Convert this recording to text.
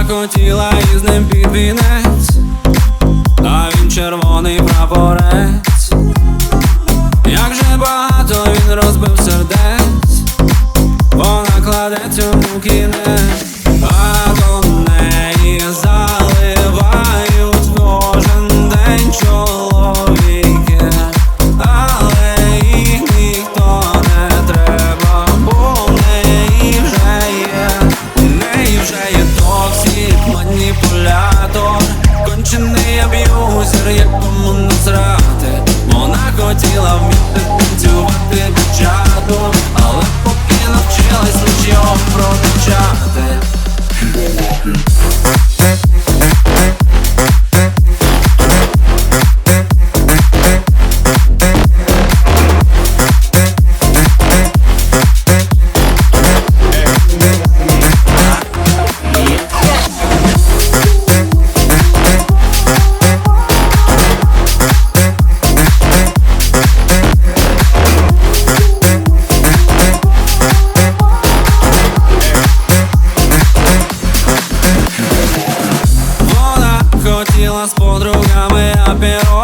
хотіла із ним під вінець, а він червоний прапорець. Як же багато він розбив сердець, вона кладе цьому кінець. А до неї заливають кожен день чоловіки, але їх ніхто не треба, бо в неї вже є, у неї вже є токсик, маніпулятор, кончений аб'юзер, якому насрати. Вона хотіла вміти танцювати дівчату, але поки навчилась лиш його прокачати. Хотіла з подругами апіро